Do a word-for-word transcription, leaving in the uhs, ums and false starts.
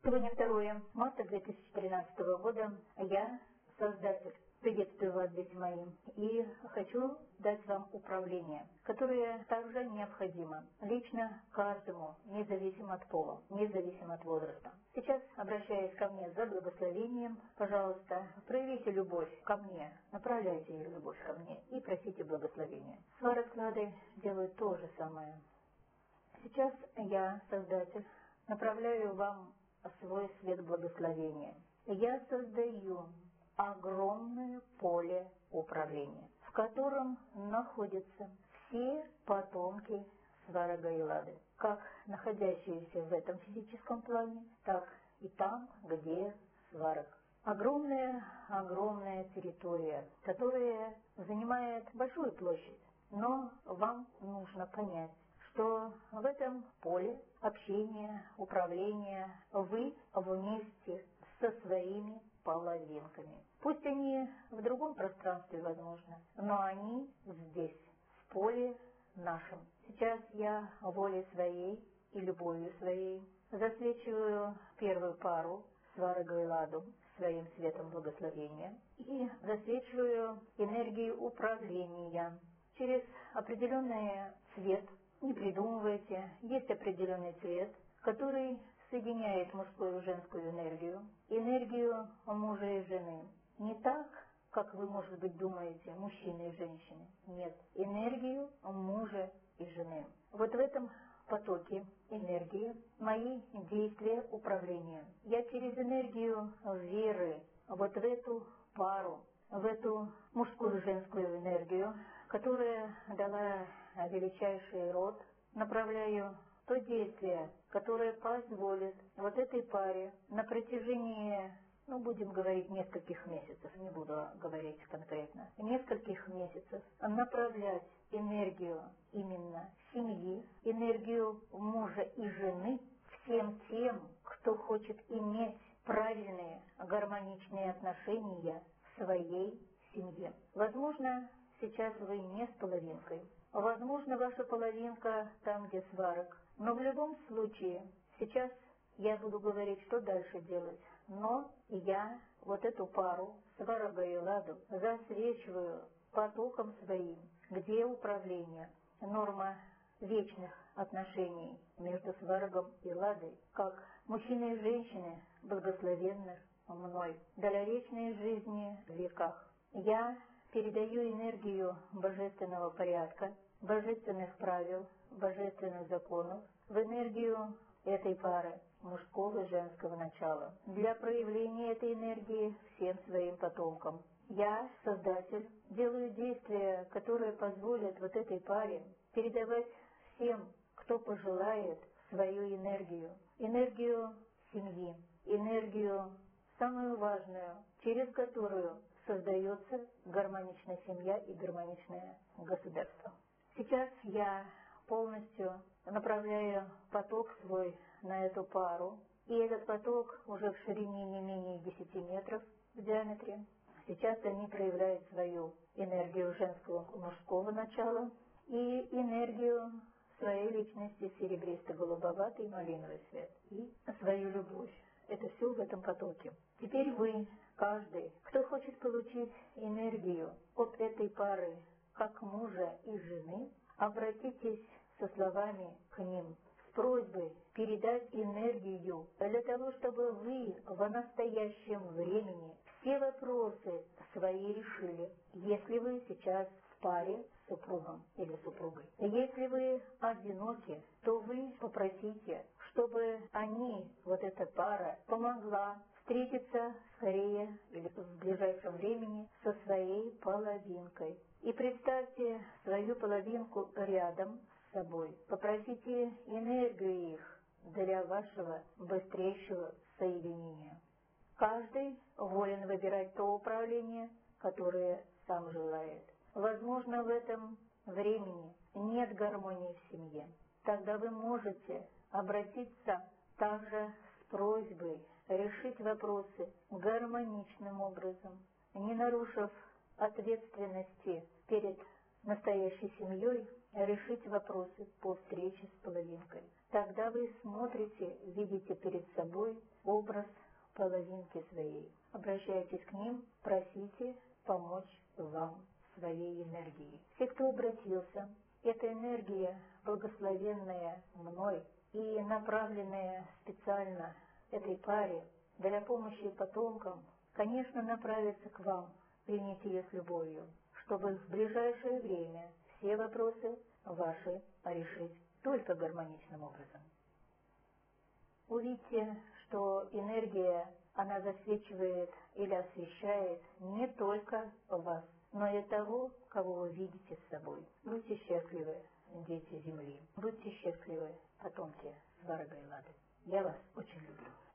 Сегодня второе марта две тысячи тринадцатого года. Я создатель. Приветствую вас, дети мои, и хочу дать вам управление, которое также необходимо лично каждому, независимо от пола, независимо от возраста. Сейчас, обращаясь ко мне за благословением, пожалуйста, проявите любовь ко мне, направляйте ее любовь ко мне и просите благословения. Сваросклады делают то же самое. Сейчас я, создатель, направляю вам свой свет благословения. Я создаю огромное поле управления, в котором находятся все потомки Сварога и Лады, как находящиеся в этом физическом плане, так и там, где Сварог. Огромная, огромная территория, которая занимает большую площадь, но вам нужно понять, что в этом поле общения, управления вы вместе со своими половинками. Пусть они в другом пространстве, возможно, но они здесь, в поле нашем. Сейчас я волей своей и любовью своей засвечиваю первую пару Сварога и Ладу своим светом благословения и засвечиваю энергию управления через определенный цвет. Не придумывайте, есть определенный цвет, который соединяет мужскую и женскую энергию, энергию мужа и жены. Не так, как вы, может быть, думаете, мужчины и женщины. Нет, энергию мужа и жены. Вот в этом потоке энергии мои действия управления. Я через энергию веры вот в эту пару, в эту мужскую и женскую энергию, которая дала величайший род, направляю то действие, которое позволит вот этой паре на протяжении, ну, будем говорить, нескольких месяцев, не буду говорить конкретно, нескольких месяцев направлять энергию именно семьи, энергию мужа и жены всем тем, кто хочет иметь правильные, гармоничные отношения в своей семье. Возможно, сейчас вы не с половинкой. Возможно, ваша половинка там, где Сварог. Но в любом случае, сейчас я буду говорить, что дальше делать. Но я вот эту пару, Сварога и Ладу, засвечиваю потоком своим, где управление, норма вечных отношений между Сварогом и Ладой, как мужчины и женщины, благословенных мной, долговечной жизни в веках. Я передаю энергию божественного порядка, божественных правил, божественных законов в энергию этой пары мужского и женского начала для проявления этой энергии всем своим потомкам. Я, создатель, делаю действия, которые позволят вот этой паре передавать всем, кто пожелает, свою энергию, энергию семьи, энергию самую важную, через которую создается гармоничная семья и гармоничное государство. Сейчас я полностью направляю поток свой на эту пару, и этот поток уже в ширине не менее десяти метров в диаметре. Сейчас они проявляют свою энергию женского мужского начала и энергию своей личности серебристо-голубоватый малиновый цвет и свою любовь. Это все в этом потоке. Теперь вы, каждый, кто хочет получить энергию от этой пары, как мужа и жены, обратитесь со словами к ним с просьбой передать энергию для того, чтобы вы в настоящем времени все вопросы свои решили, если вы сейчас в паре с супругом или супругой. Если вы одиноки, то вы попросите, чтобы они, вот эта пара, помогла встретиться скорее или в ближайшем времени со своей половинкой. И представьте свою половинку рядом с собой. Попросите энергию их для вашего быстрейшего соединения. Каждый волен выбирать то управление, которое сам желает. Возможно, в этом времени нет гармонии в семье. Тогда вы можете обратиться также с просьбой решить вопросы гармоничным образом, не нарушив ответственности перед настоящей семьей, решить вопросы по встрече с половинкой. Тогда вы смотрите, видите перед собой оба половинки своей. Обращайтесь к ним, просите помочь вам своей энергией. Все, кто обратился, эта энергия, благословенная мной и направленная специально этой паре для помощи потомкам, конечно, направится к вам. Примите ее с любовью, чтобы в ближайшее время все вопросы ваши решить только гармоничным образом. Увидьте, что энергия, она засвечивает или освещает не только вас, но и того, кого вы видите с собой. Будьте счастливы, дети Земли. Будьте счастливы, потомки Сварога и Лады. Я вас очень люблю.